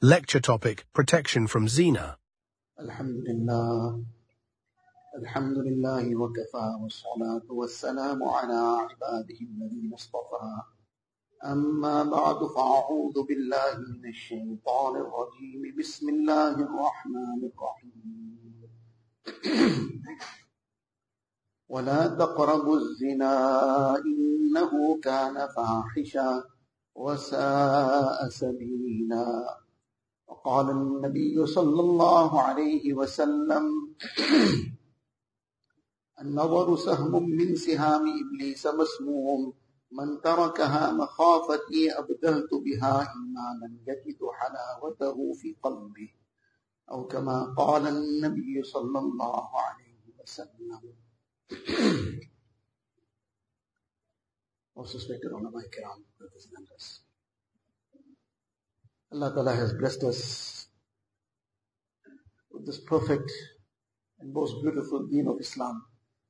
Lecture topic, Protection from Zina. Alhamdulillah wa kafa wa salatu wa salamu ala ibadihi alladhina istafa. Amma ba'du fa'a'udhu billahi minash shaytanir rajim. Bismillahir rahmanir rahim. Wa la taqrabuz zina innahu kana fahisha wa sa'a sabila. وقال النبي صلى الله عليه وسلم النظر سهم من سهام إبليس مسموم من تركها مخافتي أبدلت بها إيمانا يجد حلاوته في قلبه أو كما قال النبي صلى الله عليه وسلم. Most respected ulama kiram, brothers and sisters. Allah Ta'ala has blessed us with this perfect and most beautiful deen of Islam.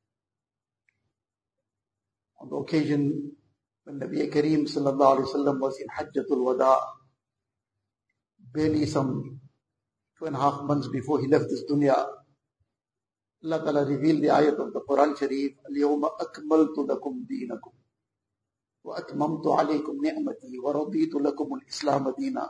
On the occasion when Nabi Kareem Sallallahu Alaihi Wasallam was in Hajjatul Wada, barely some 2.5 months before he left this dunya, Allah Ta'ala revealed the ayat of the Quran Sharif, Al-Yawma akmaltu lakum deenakum wa atmamtu alaykum ni'mati wa raditu lakum al-Islam deena.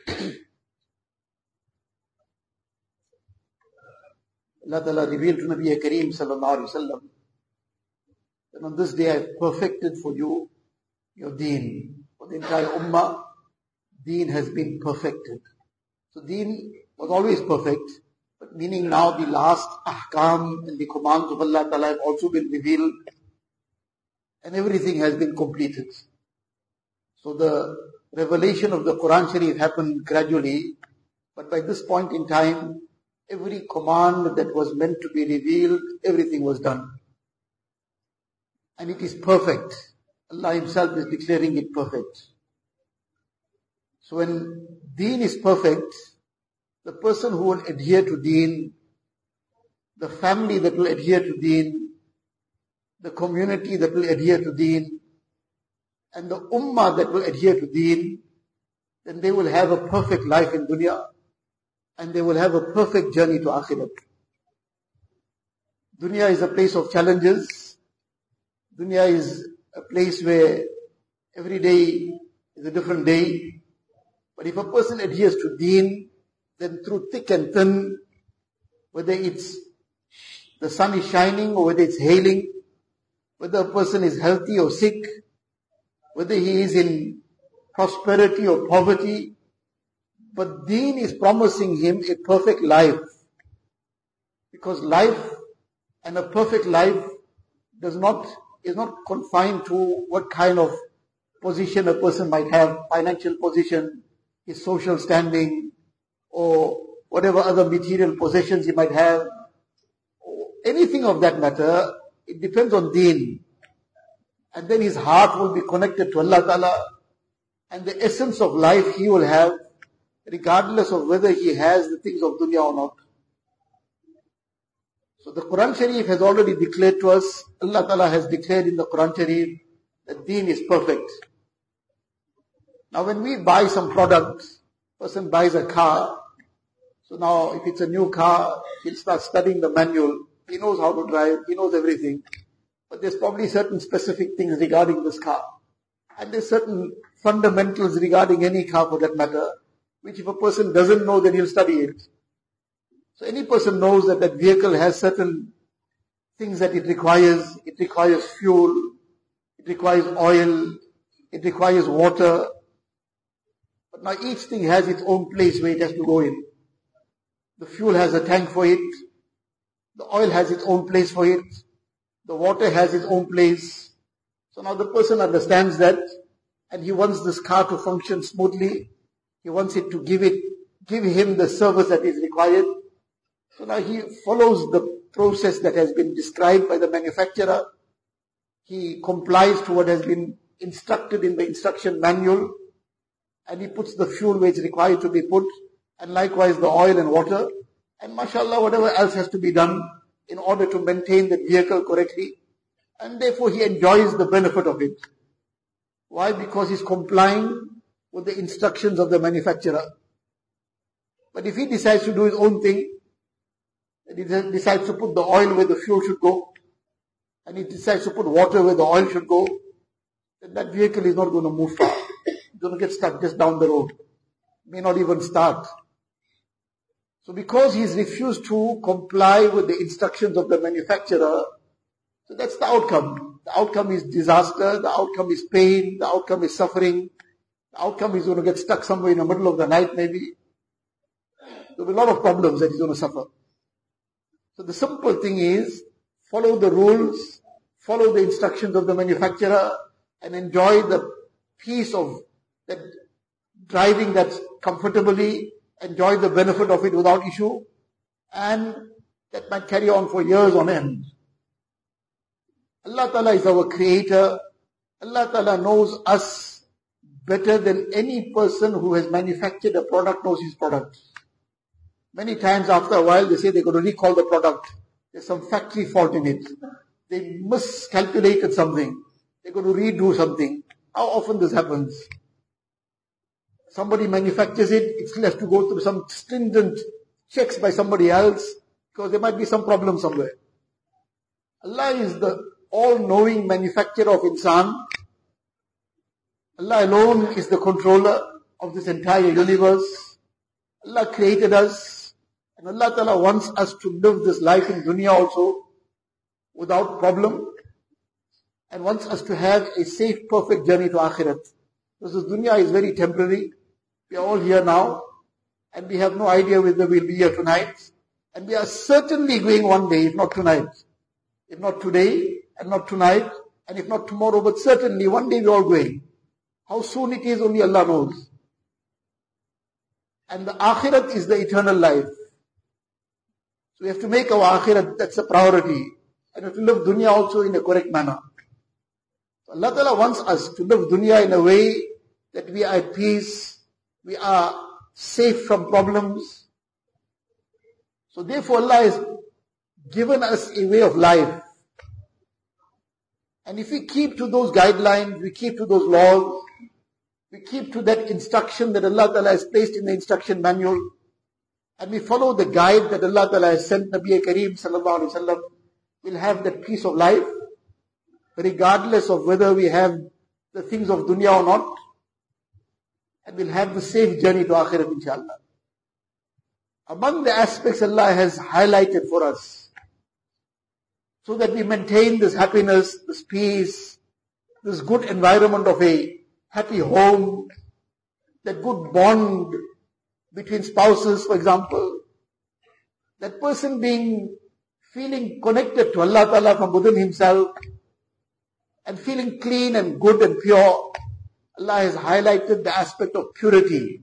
Allah Ta'ala revealed to Nabi Kareem Sallallahu Alaihi Wasallam that on this day I have perfected for you your deen. For the entire ummah, deen has been perfected. So deen was always perfect, but meaning now the last ahkam and the commands of Allah Ta'ala have also been revealed and everything has been completed. So the revelation of the Quran Sharif happened gradually, but by this point in time, every command that was meant to be revealed, everything was done. And it is perfect. Allah Himself is declaring it perfect. So when deen is perfect, the person who will adhere to deen, the family that will adhere to deen, the community that will adhere to deen, and the ummah that will adhere to deen, then they will have a perfect life in dunya and they will have a perfect journey to akhirat. Dunya is a place of challenges. Dunya is a place where every day is a different day. But if a person adheres to deen, then through thick and thin, whether it's the sun is shining or whether it's hailing, whether a person is healthy or sick, whether he is in prosperity or poverty, but deen is promising him a perfect life. Because life and a perfect life is not confined to what kind of position a person might have, financial position, his social standing, or whatever other material possessions he might have, or anything of that matter. It depends on deen. And then his heart will be connected to Allah Ta'ala. And the essence of life he will have, regardless of whether he has the things of dunya or not. So the Quran Sharif has already declared to us, Allah Ta'ala has declared in the Quran Sharif that deen is perfect. Now when we buy some product, person buys a car, so now if it's a new car, he'll start studying the manual. He knows how to drive, he knows everything. But there's probably certain specific things regarding this car. And there's certain fundamentals regarding any car for that matter, which if a person doesn't know, then he'll study it. So any person knows that that vehicle has certain things that it requires. It requires fuel, it requires oil, it requires water. But now each thing has its own place where it has to go in. The fuel has a tank for it. The oil has its own place for it. The water has its own place. So now the person understands that and he wants this car to function smoothly. He wants it to give him the service that is required. So now he follows the process that has been described by the manufacturer. He complies to what has been instructed in the instruction manual. And he puts the fuel where it's required to be put. And likewise the oil and water. And mashallah, whatever else has to be done in order to maintain the vehicle correctly. And therefore he enjoys the benefit of it. Why? Because he's complying with the instructions of the manufacturer. But if he decides to do his own thing, and he decides to put the oil where the fuel should go, and he decides to put water where the oil should go, then that vehicle is not going to move far. It's going to get stuck just down the road. May not even start. So because he's refused to comply with the instructions of the manufacturer, so that's the outcome. The outcome is disaster, the outcome is pain, the outcome is suffering, the outcome is going to get stuck somewhere in the middle of the night maybe. There'll be a lot of problems that he's going to suffer. So the simple thing is, follow the rules, follow the instructions of the manufacturer, and enjoy the peace of that driving that comfortably, enjoy the benefit of it without issue, and that might carry on for years on end. Allah Ta'ala is our creator. Allah Ta'ala knows us better than any person who has manufactured a product knows his product. Many times after a while they say they're going to recall the product. There's some factory fault in it. They miscalculated something. They're going to redo something. How often this happens? Somebody manufactures it, it still has to go through some stringent checks by somebody else because there might be some problem somewhere. Allah is the all-knowing manufacturer of insan. Allah alone is the controller of this entire universe. Allah created us, and Allah Ta'ala wants us to live this life in dunya also without problem, and wants us to have a safe, perfect journey to akhirat. Because this dunya is very temporary. We are all here now, and we have no idea whether we'll be here tonight. And we are certainly going one day, if not tonight. If not today, and not tonight, and if not tomorrow, but certainly one day we're all going. How soon it is, only Allah knows. And the akhirat is the eternal life. So we have to make our akhirat, that's a priority. And we have to live dunya also in a correct manner. So Allah Ta'ala wants us to live dunya in a way that we are at peace, we are safe from problems. So therefore Allah has given us a way of life. And if we keep to those guidelines, we keep to those laws, we keep to that instruction that Allah Ta'ala has placed in the instruction manual, and we follow the guide that Allah Ta'ala has sent Nabi Kareem Sallallahu Alaihi Wasallam, we'll have that peace of life, regardless of whether we have the things of dunya or not, and we'll have the safe journey to akhirat inshallah. Among the aspects Allah has highlighted for us, so that we maintain this happiness, this peace, this good environment of a happy home, that good bond between spouses, for example, that person feeling connected to Allah Ta'ala from within himself, and feeling clean and good and pure. Allah has highlighted the aspect of purity.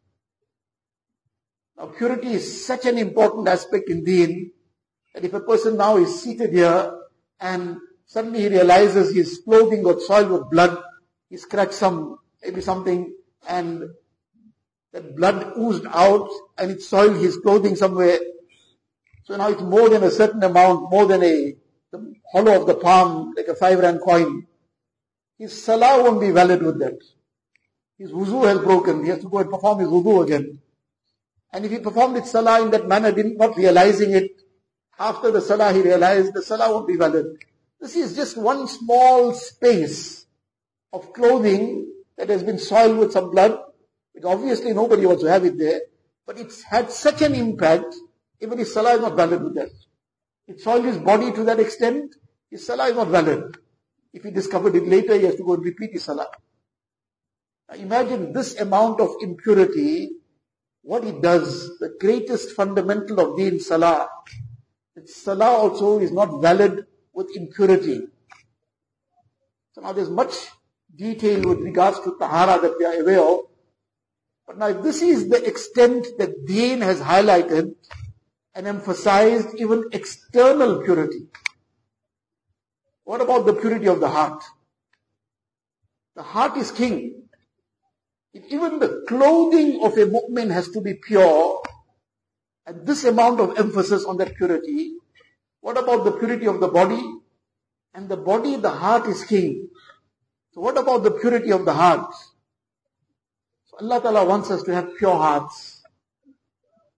Now purity is such an important aspect in Deen, that if a person now is seated here and suddenly he realizes his clothing got soiled with blood, he scratched maybe something, and that blood oozed out and it soiled his clothing somewhere. So now it's more than a certain amount, more than the hollow of the palm, like a 5 rand coin. His salah won't be valid with that. His wuzu has broken. He has to go and perform his wuzu again. And if he performed his salah in that manner, not realizing it, after the salah he realized the salah won't be valid. This is just one small space of clothing that has been soiled with some blood. Which obviously nobody wants to have it there. But it's had such an impact, even his salah is not valid with that. It soiled his body to that extent, his salah is not valid. If he discovered it later, he has to go and repeat his salah. Now imagine this amount of impurity, what it does, the greatest fundamental of deen, salah. That salah also is not valid with impurity. So now there's much detail with regards to tahara that we are aware of. But now if this is the extent that deen has highlighted and emphasized even external purity, what about the purity of the heart? The heart is king. If even the clothing of a mu'min has to be pure, and this amount of emphasis on that purity, what about the purity of the body? And the body, the heart is king. So what about the purity of the heart? So Allah Ta'ala wants us to have pure hearts.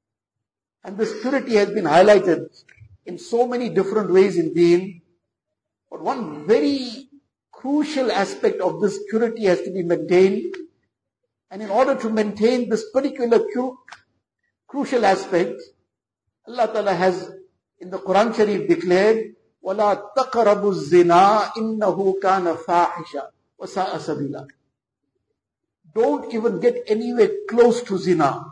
And this purity has been highlighted in so many different ways in Deen. But one very crucial aspect of this purity has to be maintained. And in order to maintain this particular crucial aspect, Allah Ta'ala has in the Quran Sharif declared, وَلَا تَقْرَبُوا الزِّنَا إِنَّهُ كَانَ فَاحِشًا وَسَاءَ سَبِيلًا. Don't even get anywhere close to zina.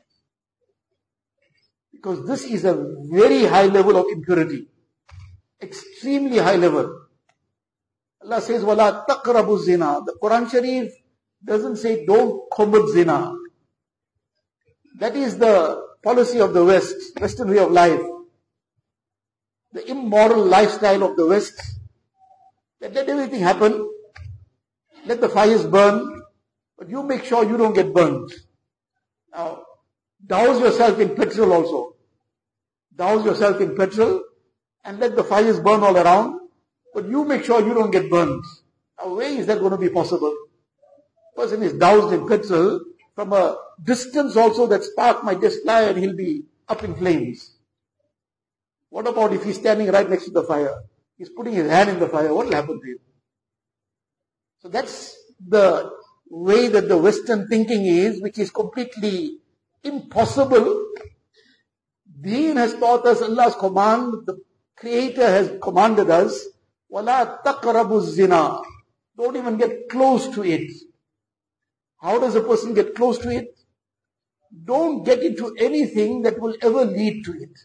Because this is a very high level of impurity. Extremely high level. Allah says, وَلَا تَقْرَبُوا الزِّنَا. The Quran Sharif doesn't say don't commit zina. That is the policy of the West, Western way of life. The immoral lifestyle of the West. Let everything happen. Let the fires burn. But you make sure you don't get burned. Now, douse yourself in petrol also. Douse yourself in petrol and let the fires burn all around. But you make sure you don't get burned. Now, where is that going to be possible? Person is doused in petrol. From a distance also that spark might just fly and he'll be up in flames. What about if he's standing right next to the fire? He's putting his hand in the fire. What will happen to him? So that's the way that the Western thinking is, which is completely impossible. Deen has taught us Allah's command. The Creator has commanded us, وَلَا تَقْرَبُوا الزِّنَا. Don't even get close to it. How does a person get close to it? Don't get into anything that will ever lead to it.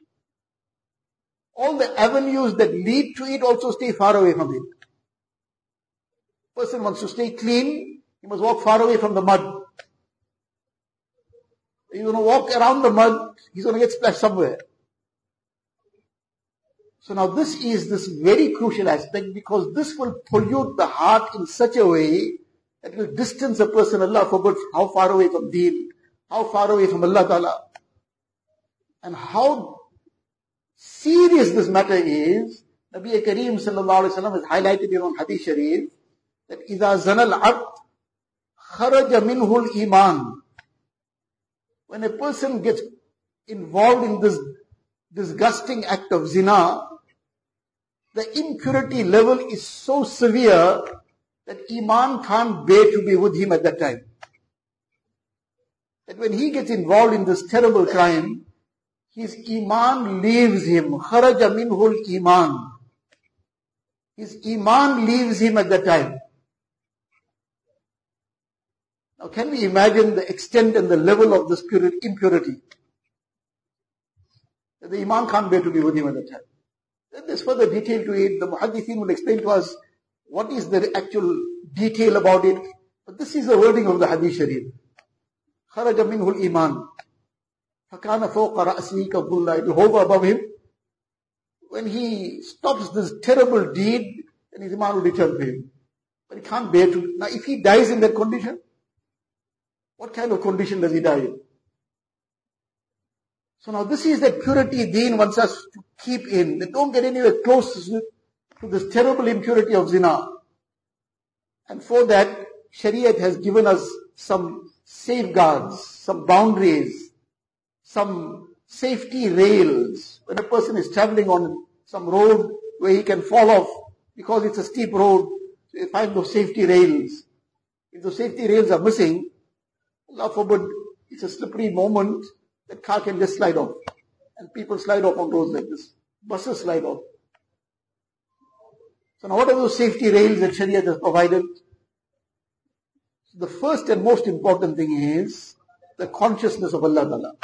All the avenues that lead to it also stay far away from it. Person wants to stay clean, he must walk far away from the mud. He's going to walk around the mud, he's going to get splashed somewhere. So now this is this very crucial aspect, because this will pollute the heart in such a way that will distance a person, Allah forbid, how far away from Deen, how far away from Allah Ta'ala. And how serious this matter is, Nabi Kareem Sallallahu Alaihi Wasallam has highlighted in on Hadith Sharif, that إِذَا زَنَى الْعَبْدِ خَرَجَ مِنْهُ الْإِيمَانِ. When a person gets involved in this disgusting act of zina, the impurity level is so severe that Iman can't bear to be with him at that time. That when he gets involved in this terrible crime, his Iman leaves him. خَرَجَ مِنْهُ الْإِيمَانِ. His Iman leaves him at that time. Now can we imagine the extent and the level of this impurity? That the Iman can't bear to be with him at that time. Then there's further detail to it. The Muhaddithin will explain to us what is the actual detail about it. But this is the wording of the Hadith Sharif. خَرَجَ مِنْهُ الْإِيمَانِ فَكَانَ فَوْقَ رَأْسِهِ كَبُّلَّهِ. It will hover above him. When he stops this terrible deed, then his Iman will return to him. But he can't bear to. Now if he dies in that condition, what kind of condition does he die in? So now this is that purity Deen wants us to keep in. That don't get anywhere close to this terrible impurity of zina. And for that, Shariat has given us some safeguards, some boundaries, some safety rails. When a person is traveling on some road where he can fall off because it's a steep road, so you find those safety rails. If those safety rails are missing, Allah forbid, it's a slippery moment, that car can just slide off. And people slide off on roads like this. Buses slide off. So now what are those safety rails that Shariat has provided? So the first and most important thing is the consciousness of Allah Ta'ala.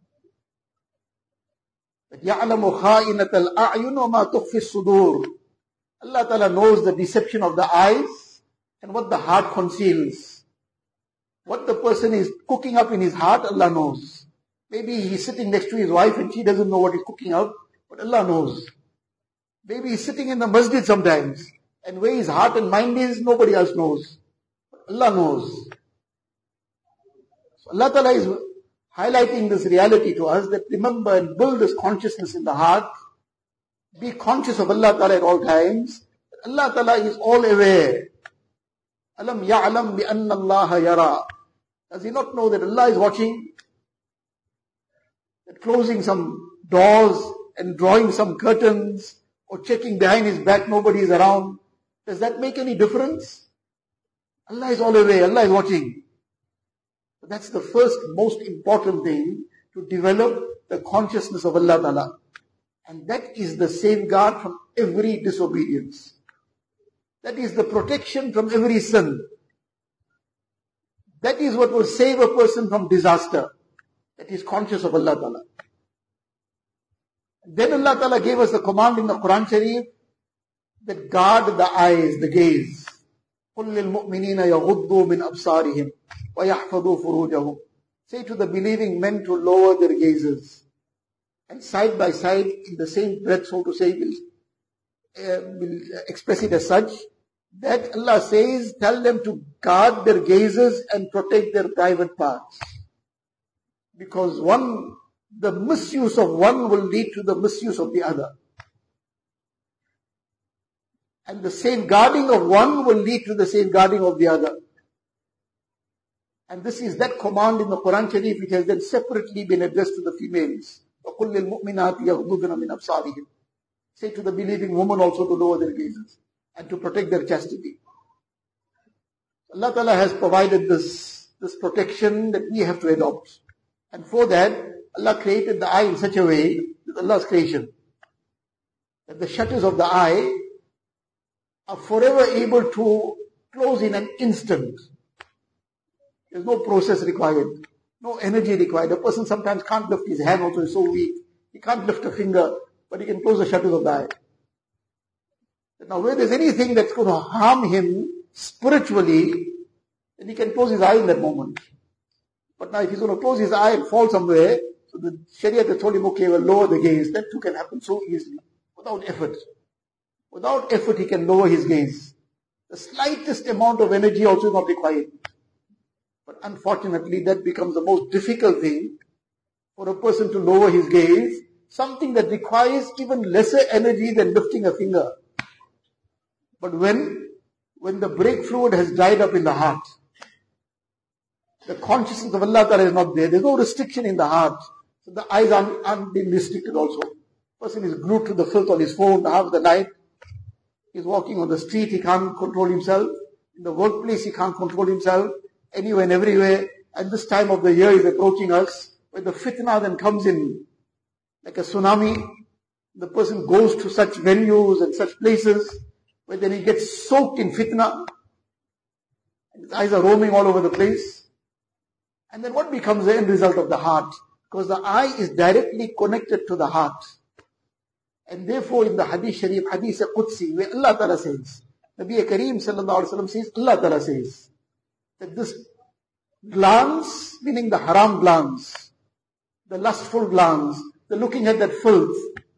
يَعْلَمُ خَائِنَةَ الْأَعْيُنُ وَمَا تُخْفِي الصُّدُورِ. Allah Ta'ala knows the deception of the eyes and what the heart conceals. What the person is cooking up in his heart, Allah knows. Maybe he's sitting next to his wife and she doesn't know what he's cooking up, but Allah knows. Maybe he's sitting in the masjid sometimes, and where his heart and mind is, nobody else knows. But Allah knows. So Allah Ta'ala is highlighting this reality to us, that remember and build this consciousness in the heart. Be conscious of Allah Ta'ala at all times. Allah Ta'ala is all aware. Alam ya'lam bi anna Allah yara. Does he not know that Allah is watching? closing some doors and drawing some curtains or checking behind his back nobody is around, does that make any difference? Allah is all away, Allah is watching. But that's the first most important thing, to develop the consciousness of Allah Ta'ala. And that is the safeguard from every disobedience. That is the protection from every sin. That is what will save a person from disaster. That is conscious of Allah Ta'ala. Then Allah Ta'ala gave us the command in the Quran Sharif that guard the eyes, the gaze. قُلْ لِلْمُؤْمِنِينَ يَغُضُّوا مِنْ أَبْصَارِهِمْ وَيَحْفَظُوا فُرُوجَهُمْ. Say to the believing men to lower their gazes. And side by side, in the same breath, so to say, will express it as such, that Allah says, tell them to guard their gazes and protect their private parts. Because the misuse of one will lead to the misuse of the other. And the safeguarding of one will lead to the safeguarding of the other. And this is that command in the Quran Sharif which has then separately been addressed to the females. وَقُلْ لِلْمُؤْمِنَاتِ يَغْضُضْنَ مِنْ أَبْصَارِهِمْ. Say to the believing woman also to lower their gazes and to protect their chastity. Allah Ta'ala has provided this protection that we have to adopt. And for that, Allah created the eye in such a way, with Allah's creation, that the shutters of the eye are forever able to close in an instant. There's no process required, no energy required. A person sometimes can't lift his hand, also is so weak. He can't lift a finger, but he can close the shutters of the eye. Now where there's anything that's going to harm him spiritually, then he can close his eye in that moment. But now if he's going to close his eye and fall somewhere, so the Sharia has told him, okay, well, lower the gaze. That too can happen so easily, without effort. Without effort, he can lower his gaze. The slightest amount of energy also is not required. But unfortunately, that becomes the most difficult thing for a person to lower his gaze, something that requires even lesser energy than lifting a finger. But when the brake fluid has dried up in the heart, the consciousness of Allah Ta'ala is not there. There's no restriction in the heart. So the eyes aren't being restricted also. Person is glued to the filth on his phone half the night. He's walking on the street, he can't control himself. In the workplace, he can't control himself. Anywhere and everywhere. And this time of the year is approaching us, where the fitna then comes in like a tsunami. The person goes to such venues and such places, where then he gets soaked in fitna. And his eyes are roaming all over the place. And then what becomes the end result of the heart? Because the eye is directly connected to the heart. And therefore in the Hadith Sharif, Hadith Qudsi, where Allah Ta'ala says, Nabi Kareem Sallallahu Alaihi Wasallam says, Allah Ta'ala says, that this glance, meaning the haram glance, the lustful glance, the looking at that filth,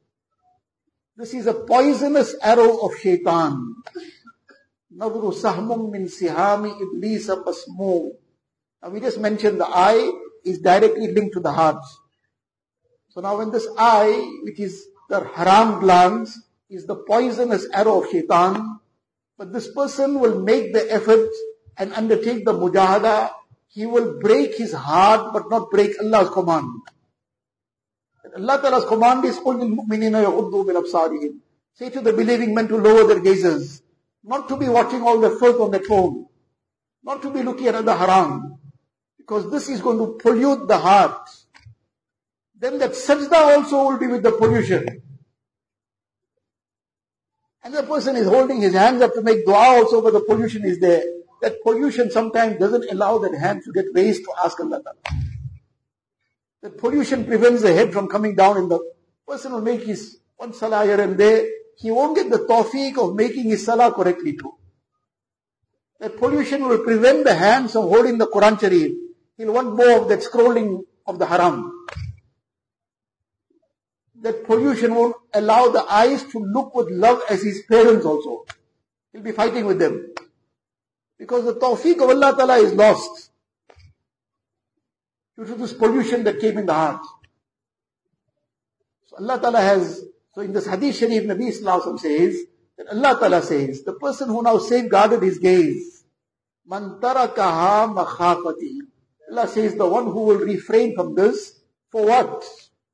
this is a poisonous arrow of shaitan. Nadru sahmum min sihami iblisa basmum. Now we just mentioned the eye is directly linked to the heart. So now when this eye, which is the haram glance, is the poisonous arrow of shaitan, but this person will make the effort and undertake the mujahada, he will break his heart but not break Allah's command. Allah Ta'ala's command is, قُلْ لِلْمُؤْمِنِينَ يَغُضُّوا مِنْ أَبْصَارِهِمْ. Say to the believing men to lower their gazes, not to be watching all the filth on their phone, not to be looking at the haram, because this is going to pollute the heart. Then that sajda also will be with the pollution. And the person is holding his hands up to make dua also, but the pollution is there. That pollution sometimes doesn't allow that hand to get raised to ask Allah Ta'ala. That pollution prevents the head from coming down, and the person will make his one salah here and there. He won't get the tawfiq of making his salah correctly too. That pollution will prevent the hands from holding the Quran Sharif. He'll want more of that scrolling of the haram. That pollution won't allow the eyes to look with love as his parents also. He'll be fighting with them. Because the tawfiq of Allah Ta'ala is lost due to this pollution that came in the heart. So Allah Ta'ala has, so in this Hadith Sharif, Nabi Sallallahu Alaihi Wasallam says, that Allah Ta'ala says, the person who now safeguarded his gaze, Man tarakaha makhafati. Allah says, the one who will refrain from this, for what?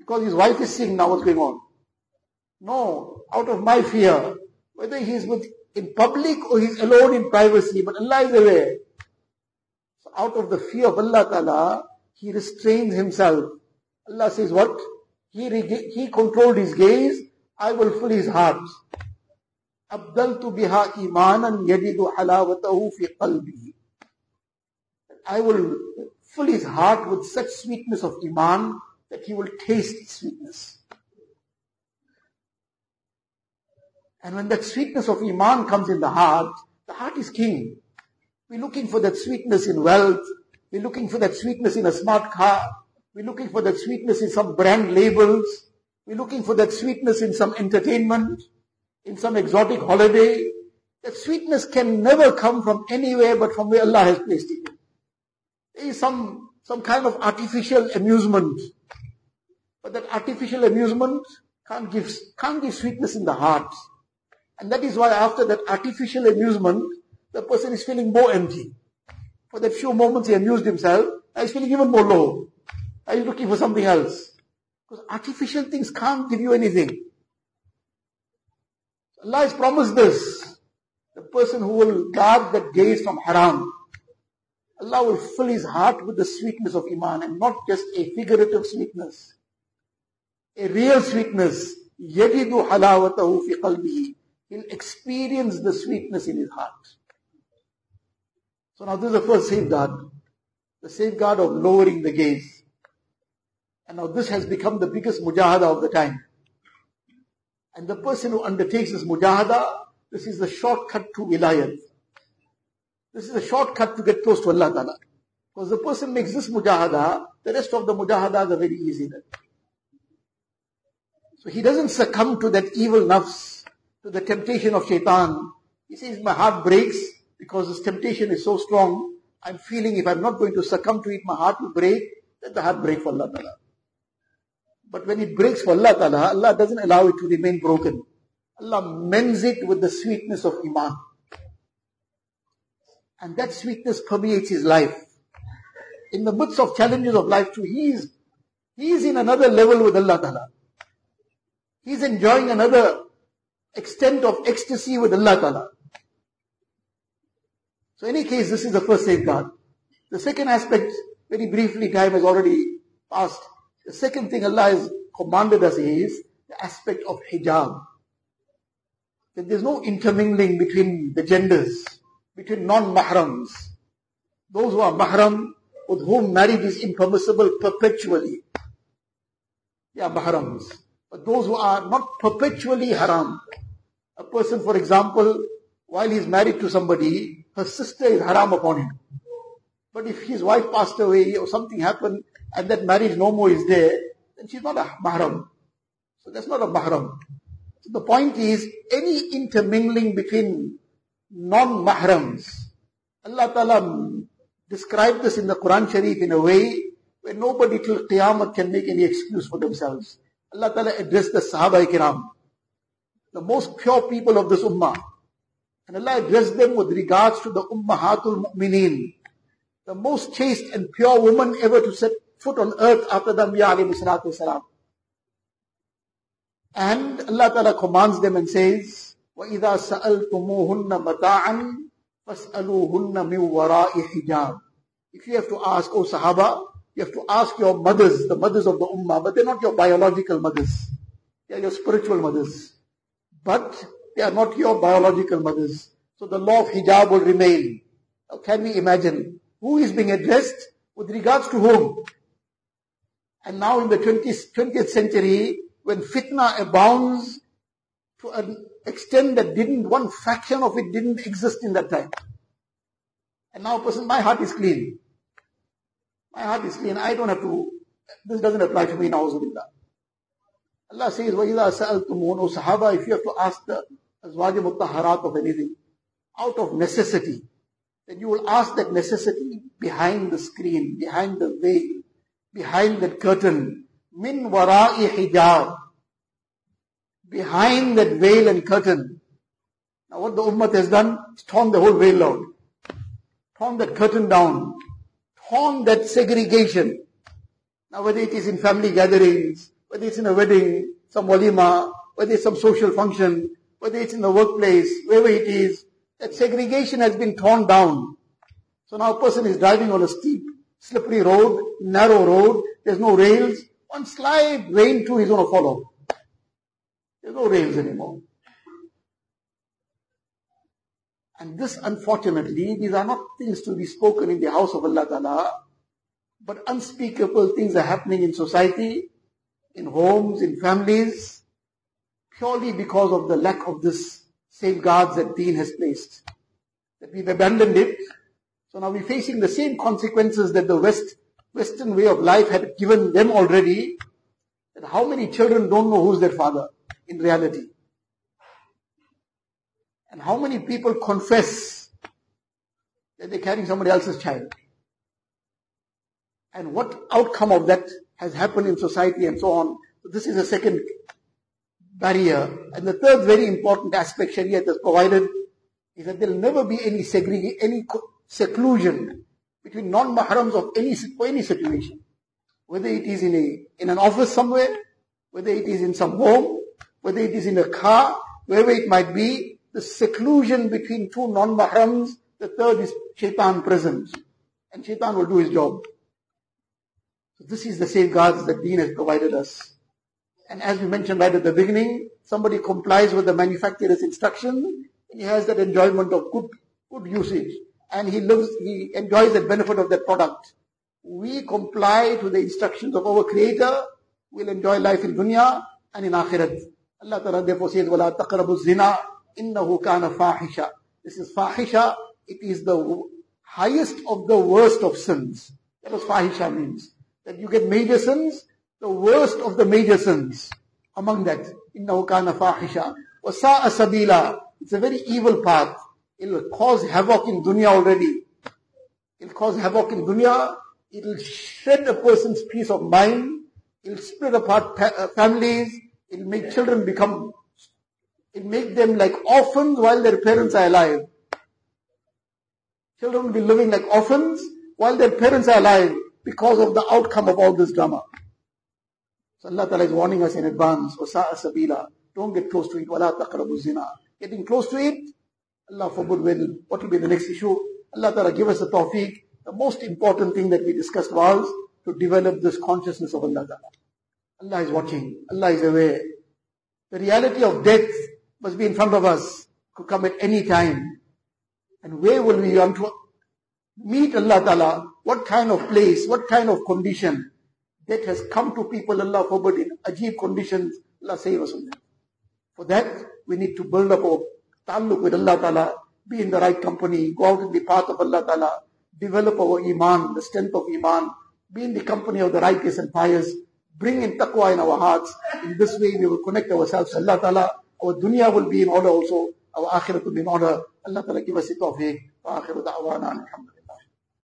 because his wife is seeing now what's going on. No, out of my fear, whether he's in public or he's alone in privacy, but Allah is aware. So out of the fear of Allah Ta'ala, he restrains himself. Allah says what? He controlled his gaze, I will fill his heart. Abdaltu biha imanan yadidu halawatahu fi qalbi. I will fill his heart with such sweetness of iman that he will taste sweetness. And when that sweetness of iman comes in the heart is king. We're looking for that sweetness in wealth. We're looking for that sweetness in a smart car. We're looking for that sweetness in some brand labels. We're looking for that sweetness in some entertainment, in some exotic holiday. That sweetness can never come from anywhere but from where Allah has placed it. There is some kind of artificial amusement. But that artificial amusement can't give sweetness in the heart. And that is why after that artificial amusement, the person is feeling more empty. For that few moments he amused himself, now he's feeling even more low. Now he's looking for something else. Because artificial things can't give you anything. Allah has promised this. The person who will guard that gaze from haram, Allah will fill his heart with the sweetness of iman, and not just a figurative sweetness. A real sweetness. يَجِدُ حَلَاوَتَهُ فِي قَلْبِهِ. He'll experience the sweetness in his heart. So now this is the first safeguard. The safeguard of lowering the gaze. And now this has become the biggest mujahada of the time. And the person who undertakes this mujahada, this is the shortcut to wilayat. This is a shortcut to get close to Allah Ta'ala. Because the person makes this mujahada, the rest of the mujahadas are very easy then. So he doesn't succumb to that evil nafs, to the temptation of shaitan. He says, my heart breaks because this temptation is so strong. I'm feeling if I'm not going to succumb to it, my heart will break. Let the heart break for Allah Ta'ala. But when it breaks for Allah Ta'ala, Allah doesn't allow it to remain broken. Allah mends it with the sweetness of iman. And that sweetness permeates his life. In the midst of challenges of life too, he is in another level with Allah Ta'ala. He's enjoying another extent of ecstasy with Allah Ta'ala. So in any case, this is the first safeguard. The second aspect, very briefly, time has already passed. The second thing Allah has commanded us is the aspect of hijab. That there's no intermingling between the genders, between non-mahrams. Those who are mahram, with whom marriage is impermissible perpetually. They are mahrams. But those who are not perpetually haram. A person, for example, while he's married to somebody, her sister is haram upon him. But if his wife passed away or something happened and that marriage no more is there, then she's not a mahram. So that's not a mahram. So the point is, any intermingling between non-mahrams, Allah Ta'ala described this in the Quran Sharif in a way where nobody till Qiyamah can make any excuse for themselves. Allah Ta'ala addressed the Sahaba Kiram, the most pure people of this ummah. And Allah addressed them with regards to the Ummahatul Mu'mineen, the most chaste and pure woman ever to set foot on earth after the Anbiya alayhi salatu wasalam. And Allah Ta'ala commands them and says, وَإِذَا سَأَلْتُمُوهُنَّ مَتَاعًا فَاسْأَلُوهُنَّ مِنْ وَرَاءِ حِجَابٍ. If you have to ask, O Sahaba, you have to ask your mothers, the mothers of the Ummah, but they're not your biological mothers. They are your spiritual mothers. But they are not your biological mothers. So the law of hijab will remain. Now can we imagine who is being addressed with regards to whom? And now in the 20th century, when fitna abounds to an extent that one fraction of it didn't exist in that time. And now a person, my heart is clean. My heart is clean. I don't have to, this doesn't apply to me, na'uzubillah. Allah says, وَإِذَا سَأَلْتُمُونَ, O Sahaba, if you have to ask the Azwaj Muttaharat of anything, out of necessity, then you will ask that necessity behind the screen, behind the veil, behind that curtain, min wara'i hijab, behind that veil and curtain. Now what the ummah has done is torn the whole veil out, torn that curtain down, torn that segregation. Now whether it is in family gatherings, whether it's in a wedding, some walima, whether it's some social function, whether it's in the workplace, wherever it is, that segregation has been torn down. So now a person is driving on a steep, slippery road, narrow road, there's no rails. One slight rain too, he's going to follow. There's no rails anymore. And this, unfortunately, these are not things to be spoken in the house of Allah Ta'ala, but unspeakable things are happening in society, in homes, in families, purely because of the lack of this safeguards that Deen has placed. That we've abandoned it. So now we're facing the same consequences that the Western way of life had given them already. That how many children don't know who's their father in reality? And how many people confess that they're carrying somebody else's child? And what outcome of that has happened in society and so on. So this is a second barrier. And the third very important aspect Shariat has provided is that there will never be any seclusion between non-mahrams of any situation. Whether it is in an office somewhere, whether it is in some home, whether it is in a car, wherever it might be, the seclusion between two non-mahrams, the third is shaitan present. And shaitan will do his job. So this is the safeguards that Deen has provided us. And as we mentioned right at the beginning, somebody complies with the manufacturer's instruction, he has that enjoyment of good usage. And he enjoys the benefit of that product. We comply to the instructions of our Creator, we'll enjoy life in dunya and in akhirat. Allah Ta'ala therefore says, وَلَا تَقْرَبُوا الزِّنَا إِنَّهُ كَانَ فَاحِشًا. This is fahisha. It is the highest of the worst of sins. That is what fahisha means. That you get major sins, the worst of the major sins. Among that, إِنَّهُ كَانَ فَاحِشًا وَسَاءَ سَبِيلًا. It's a very evil path. It will cause havoc in dunya already. It will cause havoc in dunya. It will shred a person's peace of mind. It will split apart families. It will make children it will make them like orphans while their parents are alive. Children will be living like orphans while their parents are alive because of the outcome of all this drama. So Allah Ta'ala is warning us in advance, وَسَاءَ سَبِيلًا. Don't get close to it. وَلَا تَقْرَبُوا الزِّنَا. Getting close to it, Allah forbid, what will be the next issue? Allah Ta'ala give us the tawfiq. The most important thing that we discussed was to develop this consciousness of Allah Ta'ala. Allah is watching. Allah is aware. The reality of death must be in front of us. Could come at any time. And where will we want to meet Allah Ta'ala? What kind of place? What kind of condition? Death has come to people, Allah forbid, in ajib conditions. Allah save us from that. For that, we need to build up our ta'alluq with Allah Ta'ala, be in the right company, go out in the path of Allah Ta'ala, develop our iman, the strength of iman, be in the company of the righteous and pious, bring in taqwa in our hearts. In this way, we will connect ourselves to Allah Ta'ala. Our dunya will be in order also. Our akhirat will be in order. Allah Ta'ala give us the tawfiq. Wa akhiru da'wana alhamdulillah.